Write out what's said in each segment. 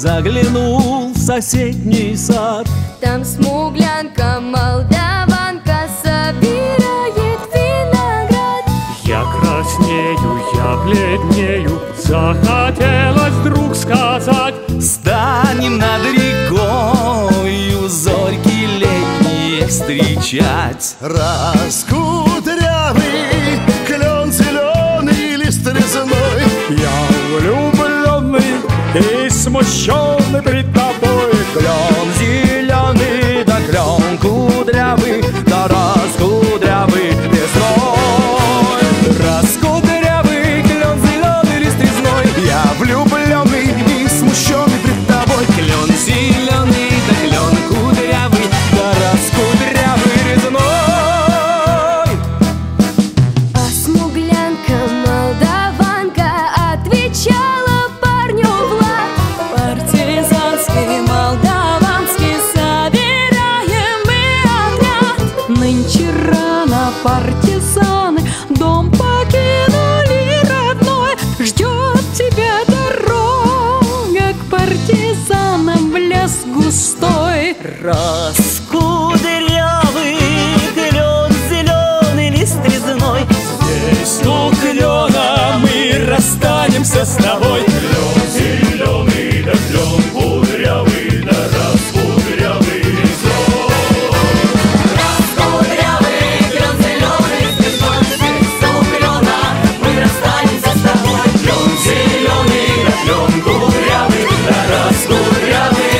заглянул в соседний сад. Там смуглянка, молдаванка собирает виноград. Я краснею, я бледнею, захотелось вдруг сказать: станем над рекою зорьки летние встречать. Раскудрявый клен зеленый, лист резной. я влюбленный и смущенный пред тобой. Клен зеленый, да клен кудрявый, да раскудрявый лесной. Раскудрявый клен зеленый, лист резной. Я влюбленный и смущенный пред тобой. Клен зеленый, да клен кудрявый, да раскудрявый резной. А смуглянка, молдаванка отвечала парню Влад: партизанский, молдаванский собираем мы отряд. Нынче рано партизаны дом покинули родной. Ждет тебя дорога к партизанам в лес густой. Раскудрявый клен зеленый, лист резной. Здесь у клена мы расстанемся с тобой. Клен зеленый, да клен кудрявый, да раскудрявый резной. Раскудрявый клен зеленый, лист резной. Здесь у клена мы расстанемся с тобой. Клен зеленый, да клен кудрявый, да раскудрявый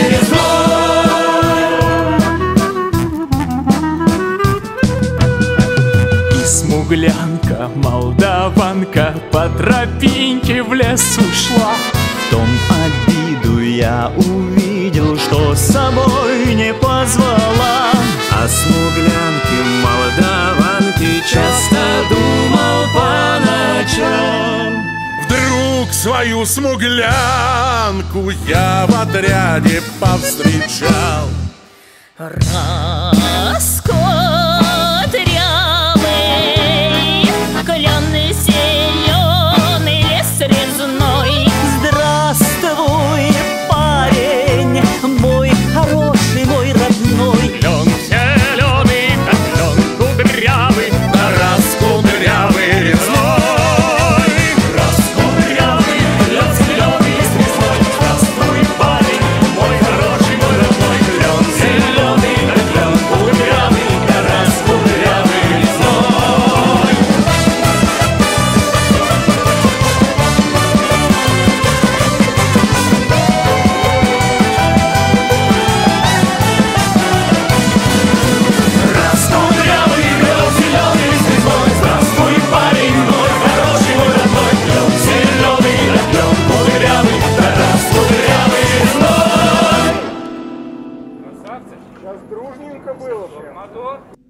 резной. И смуглянка, молдаванка по тропинке в лес ушла. В том обиду я увидел, что с собой не позвала. О смуглянке, молдаванке часто думал по ночам. Вдруг свою смуглянку я в отряде повстречал. Раскудрявый клен зеленый, лес резной. Здравствуй, парень, мой хороший, мой родной. Клен зеленый, да клен кудрявый, да раскудрявый резной. Раскудрявый, клен зеленый, лист резной. Здравствуй, парень, мой хороший, мой родной. Клен зеленый, да клен кудрявый, да раскудрявый резной. Раскудрявый, клен зеленый, лист резной. Здравствуй, парень, мой хороший, мой родной. Клен зеленый, да клен кудрявый, да раскудрявый резной. Красавцы, сейчас дружненько было прям.